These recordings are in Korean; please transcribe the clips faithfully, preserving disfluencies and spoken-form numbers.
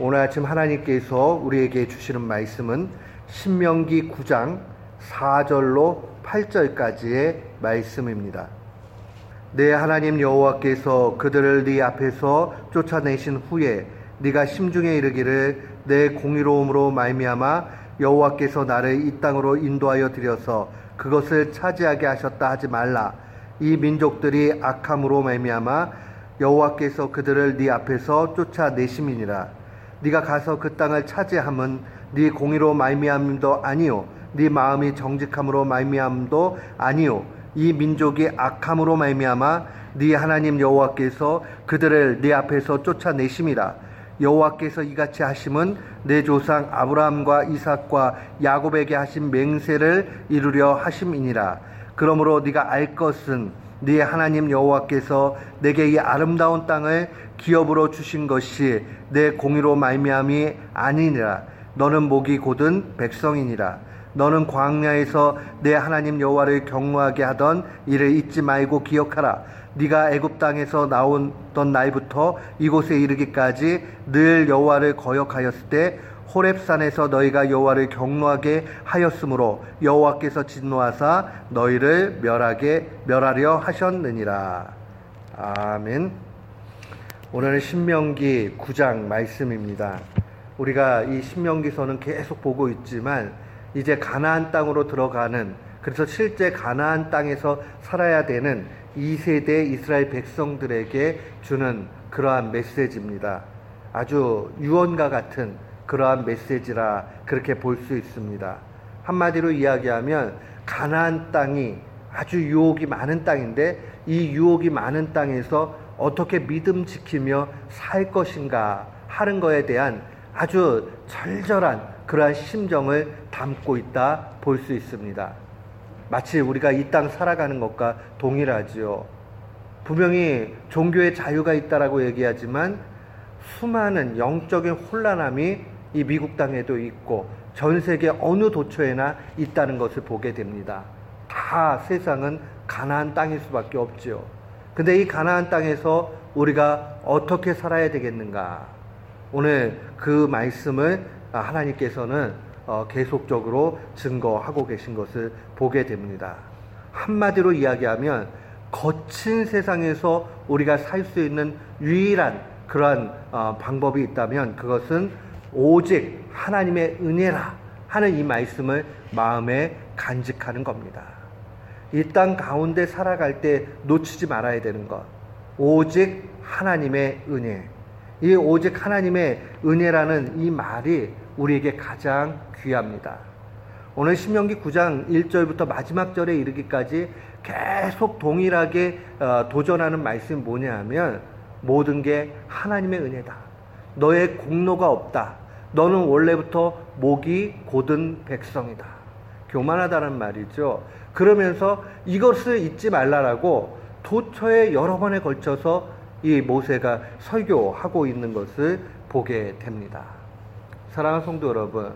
오늘 아침 하나님께서 우리에게 주시는 말씀은 신명기 구 장 사 절로 팔 절까지의 말씀입니다. 내 하나님 여호와께서 그들을 네 앞에서 쫓아내신 후에 네가 심중에 이르기를 내 공의로움으로 말미암아 여호와께서 나를 이 땅으로 인도하여 들여서 그것을 차지하게 하셨다 하지 말라. 이 민족들이 악함으로 말미암아 여호와께서 그들을 네 앞에서 쫓아내심이니라. 네가 가서 그 땅을 차지함은 네 공의로 말미암음도 아니요 네 마음이 정직함으로 말미암음도 아니요 이 민족이 악함으로 말미암아 네 하나님 여호와께서 그들을 네 앞에서 쫓아내심이라. 여호와께서 이같이 하심은 내 조상 아브라함과 이삭과 야곱에게 하신 맹세를 이루려 하심이니라. 그러므로 네가 알 것은 네 하나님 여호와께서 내게 이 아름다운 땅을 기업으로 주신 것이 내 공의로 말미암이 아니니라. 너는 목이 곧은 백성이니라. 너는 광야에서 내 하나님 여호와를 경외하게 하던 이를 잊지 말고 기억하라. 네가 애굽 땅에서 나오던 날부터 이곳에 이르기까지 늘 여호와를 거역하였을 때 호렙산에서 너희가 여호와를 경노하게 하였으므로 여호와께서 진노하사 너희를 멸하게 멸하려 하셨느니라. 아멘. 오늘은 신명기 구 장 말씀입니다. 우리가 이 신명기서는 계속 보고 있지만 이제 가나안 땅으로 들어가는, 그래서 실제 가나안 땅에서 살아야 되는 이 세대 이스라엘 백성들에게 주는 그러한 메시지입니다. 아주 유언과 같은 그러한 메시지라 그렇게 볼 수 있습니다. 한마디로 이야기하면 가나안 땅이 아주 유혹이 많은 땅인데 이 유혹이 많은 땅에서 어떻게 믿음 지키며 살 것인가 하는 것에 대한 아주 절절한 그러한 심정을 담고 있다 볼 수 있습니다. 마치 우리가 이 땅 살아가는 것과 동일하지요. 분명히 종교의 자유가 있다라고 얘기하지만 수많은 영적인 혼란함이 이 미국 땅에도 있고 전 세계 어느 도처에나 있다는 것을 보게 됩니다. 다 세상은 가나안 땅일 수밖에 없지요. 근데 이 가나안 땅에서 우리가 어떻게 살아야 되겠는가? 오늘 그 말씀을 하나님께서는 계속적으로 증거하고 계신 것을 보게 됩니다. 한마디로 이야기하면 거친 세상에서 우리가 살 수 있는 유일한 그러한 방법이 있다면 그것은 오직 하나님의 은혜라 하는 이 말씀을 마음에 간직하는 겁니다. 이 땅 가운데 살아갈 때 놓치지 말아야 되는 것, 오직 하나님의 은혜. 이 오직 하나님의 은혜라는 이 말이 우리에게 가장 귀합니다. 오늘 신명기 구 장 일 절부터 마지막 절에 이르기까지 계속 동일하게 도전하는 말씀이 뭐냐 하면 모든 게 하나님의 은혜다. 너의 공로가 없다. 너는 원래부터 목이 곧은 백성이다. 교만하다는 말이죠. 그러면서 이것을 잊지 말라라고 도처에 여러 번에 걸쳐서 이 모세가 설교하고 있는 것을 보게 됩니다. 사랑하는 성도 여러분,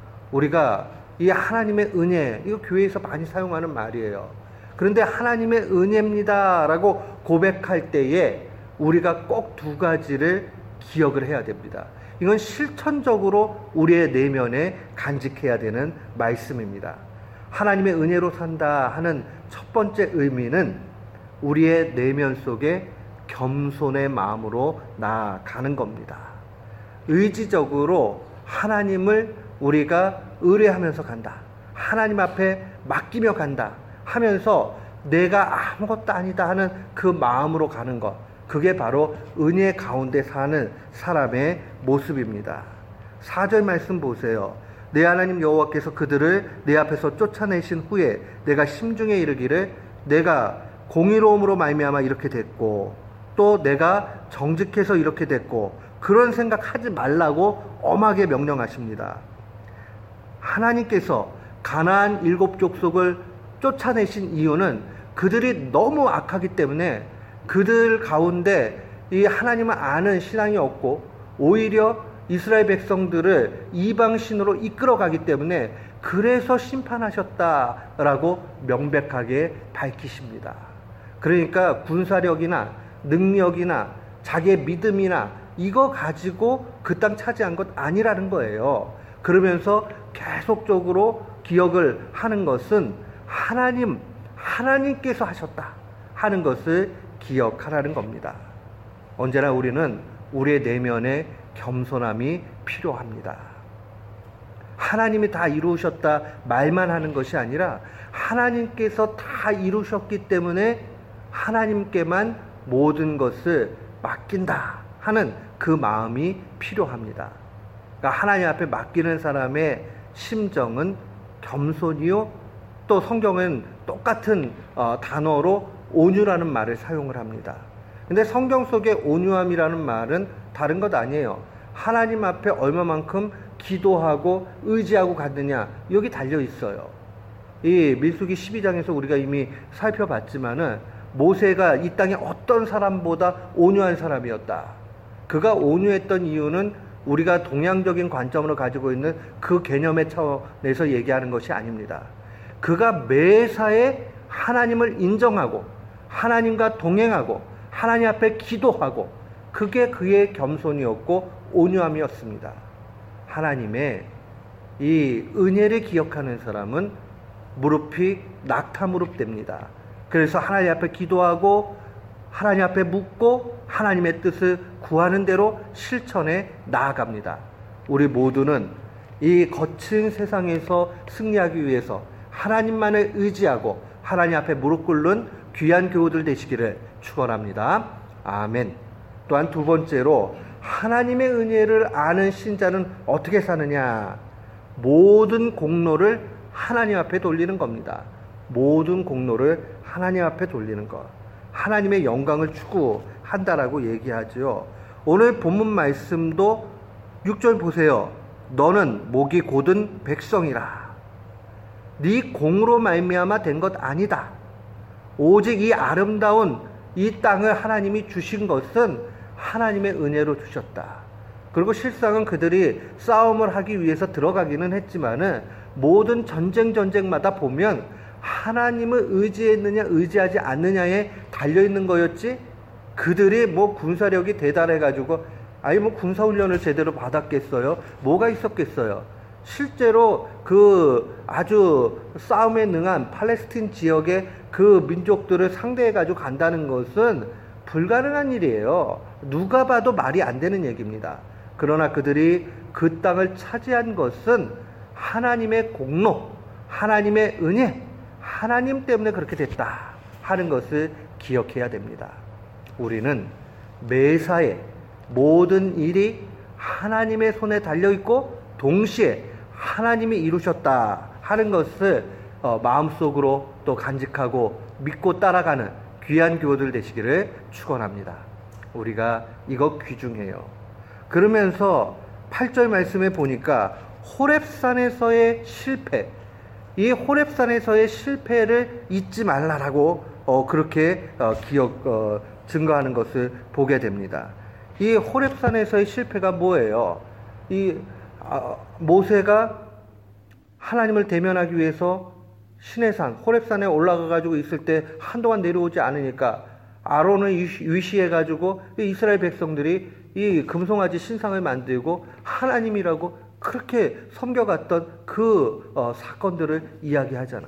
우리가 이 하나님의 은혜, 이거 교회에서 많이 사용하는 말이에요. 그런데 하나님의 은혜입니다 라고 고백할 때에 우리가 꼭 두 가지를 기억을 해야 됩니다. 이건 실천적으로 우리의 내면에 간직해야 되는 말씀입니다. 하나님의 은혜로 산다 하는 첫 번째 의미는 우리의 내면 속에 겸손의 마음으로 나아가는 겁니다. 의지적으로 하나님을 우리가 의뢰하면서 간다. 하나님 앞에 맡기며 간다 하면서 내가 아무것도 아니다 하는 그 마음으로 가는 것, 그게 바로 은혜 가운데 사는 사람의 모습입니다. 사 절 말씀 보세요. 내 하나님 여호와께서 그들을 내 앞에서 쫓아내신 후에 내가 심중에 이르기를 내가 공의로움으로 말미암아 이렇게 됐고 또 내가 정직해서 이렇게 됐고, 그런 생각하지 말라고 엄하게 명령하십니다. 하나님께서 가나안 일곱 족속을 쫓아내신 이유는 그들이 너무 악하기 때문에 그들 가운데 이 하나님을 아는 신앙이 없고 오히려 이스라엘 백성들을 이방신으로 이끌어가기 때문에 그래서 심판하셨다라고 명백하게 밝히십니다. 그러니까 군사력이나 능력이나 자기의 믿음이나 이거 가지고 그 땅 차지한 것 아니라는 거예요. 그러면서 계속적으로 기억을 하는 것은 하나님, 하나님께서 하셨다 하는 것을 기억하라는 겁니다. 언제나 우리는 우리의 내면에 겸손함이 필요합니다. 하나님이 다 이루셨다 말만 하는 것이 아니라 하나님께서 다 이루셨기 때문에 하나님께만 모든 것을 맡긴다 하는 그 마음이 필요합니다. 그러니까 하나님 앞에 맡기는 사람의 심정은 겸손이요, 또 성경은 똑같은 어, 단어로 온유라는 말을 사용을 합니다. 근데 성경 속에 온유함이라는 말은 다른 것 아니에요. 하나님 앞에 얼마만큼 기도하고 의지하고 갔느냐, 여기 달려 있어요. 이 민수기 십이 장에서 우리가 이미 살펴봤지만은 모세가 이 땅에 어떤 사람보다 온유한 사람이었다. 그가 온유했던 이유는 우리가 동양적인 관점으로 가지고 있는 그 개념의 차원에서 얘기하는 것이 아닙니다. 그가 매사에 하나님을 인정하고 하나님과 동행하고 하나님 앞에 기도하고, 그게 그의 겸손이었고 온유함이었습니다. 하나님의 이 은혜를 기억하는 사람은 무릎이 낙타 무릎 됩니다. 그래서 하나님 앞에 기도하고 하나님 앞에 묻고 하나님의 뜻을 구하는 대로 실천에 나아갑니다. 우리 모두는 이 거친 세상에서 승리하기 위해서 하나님만을 의지하고 하나님 앞에 무릎 꿇는 귀한 교우들 되시기를 축원합니다. 아멘. 또한 두 번째로, 하나님의 은혜를 아는 신자는 어떻게 사느냐? 모든 공로를 하나님 앞에 돌리는 겁니다. 모든 공로를 하나님 앞에 돌리는 것. 하나님의 영광을 추구한다라고 얘기하죠. 오늘 본문 말씀도 육 절 보세요. 너는 목이 곧은 백성이라. 네 공으로 말미암아 된 것 아니다. 오직 이 아름다운 이 땅을 하나님이 주신 것은 하나님의 은혜로 주셨다. 그리고 실상은 그들이 싸움을 하기 위해서 들어가기는 했지만은 모든 전쟁 전쟁마다 보면 하나님을 의지했느냐 의지하지 않느냐에 달려있는 거였지, 그들이 뭐 군사력이 대단해가지고 아니 뭐 군사훈련을 제대로 받았겠어요? 뭐가 있었겠어요? 실제로 그 아주 싸움에 능한 팔레스틴 지역의 그 민족들을 상대해가지고 간다는 것은 불가능한 일이에요. 누가 봐도 말이 안 되는 얘기입니다. 그러나 그들이 그 땅을 차지한 것은 하나님의 공로, 하나님의 은혜, 하나님 때문에 그렇게 됐다 하는 것을 기억해야 됩니다. 우리는 매사에 모든 일이 하나님의 손에 달려있고 동시에 하나님이 이루셨다 하는 것을 어, 마음속으로 또 간직하고 믿고 따라가는 귀한 교우들 되시기를 축원합니다. 우리가 이거 귀중해요. 그러면서 팔 절 말씀에 보니까 호렙산에서의 실패, 이 호렙산에서의 실패를 잊지 말라라고 어, 그렇게 어, 기억 어, 증거하는 것을 보게 됩니다. 이 호렙산에서의 실패가 뭐예요? 이 아, 모세가 하나님을 대면하기 위해서 시내산 호렙산에 올라가 가지고 있을 때 한동안 내려오지 않으니까 아론을 위시해 가지고 이스라엘 백성들이 이 금송아지 신상을 만들고 하나님이라고 그렇게 섬겨갔던 그 어, 사건들을 이야기하잖아요.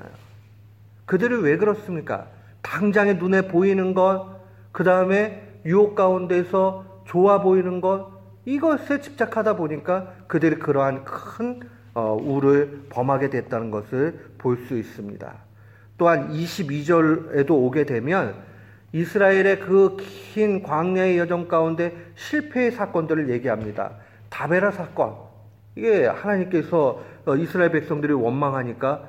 그들이 왜 그렇습니까? 당장에 눈에 보이는 것, 그 다음에 유혹 가운데서 좋아 보이는 것, 이것에 집착하다 보니까 그들이 그러한 큰 어, 우를 범하게 됐다는 것을 볼 수 있습니다. 또한 이십이 절에도 오게 되면 이스라엘의 그 긴 광야의 여정 가운데 실패의 사건들을 얘기합니다. 다베라 사건, 이게 하나님께서 이스라엘 백성들이 원망하니까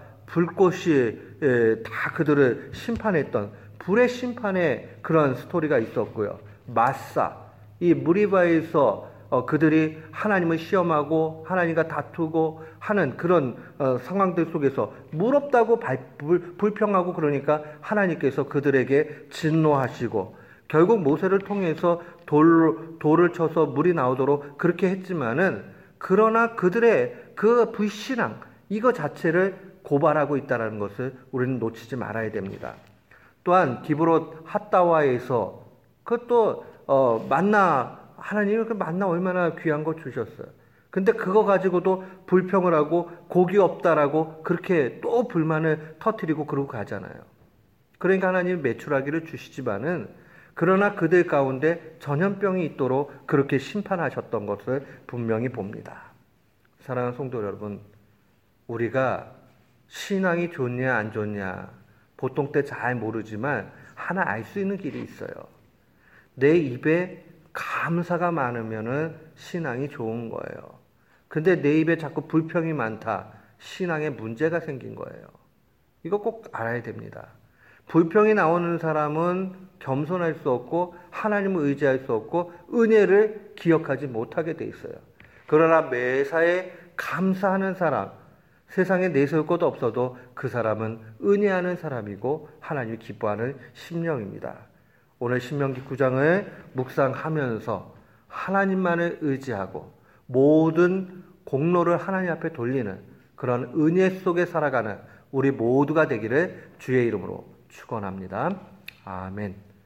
불꽃이 다 그들을 심판했던 불의 심판의 그런 스토리가 있었고요. 마사, 이 무리바에서 어, 그들이 하나님을 시험하고 하나님과 다투고 하는 그런 어, 상황들 속에서 물 없다고 발, 불, 불평하고 그러니까 하나님께서 그들에게 진노하시고 결국 모세를 통해서 돌, 돌을 쳐서 물이 나오도록 그렇게 했지만은, 그러나 그들의 그 불신앙 이거 자체를 고발하고 있다는 것을 우리는 놓치지 말아야 됩니다. 또한 기브롯 핫다와에서 그것도 어, 만나 하나님이 그 만나 얼마나 귀한 거 주셨어요. 근데 그거 가지고도 불평을 하고 고기 없다라고 그렇게 또 불만을 터뜨리고 그러고 가잖아요. 그러니까 하나님이 메추라기를 주시지만은 그러나 그들 가운데 전염병이 있도록 그렇게 심판하셨던 것을 분명히 봅니다. 사랑하는 성도 여러분, 우리가 신앙이 좋냐 안 좋냐 보통 때 잘 모르지만 하나 알 수 있는 길이 있어요. 내 입에 감사가 많으면은 신앙이 좋은 거예요. 근데 내 입에 자꾸 불평이 많다. 신앙에 문제가 생긴 거예요. 이거 꼭 알아야 됩니다. 불평이 나오는 사람은 겸손할 수 없고 하나님을 의지할 수 없고 은혜를 기억하지 못하게 돼 있어요. 그러나 매사에 감사하는 사람, 세상에 내세울 것도 없어도 그 사람은 은혜하는 사람이고 하나님이 기뻐하는 심령입니다. 오늘 신명기 구 장을 묵상하면서 하나님만을 의지하고 모든 공로를 하나님 앞에 돌리는 그런 은혜 속에 살아가는 우리 모두가 되기를 주의 이름으로 축원합니다. 아멘.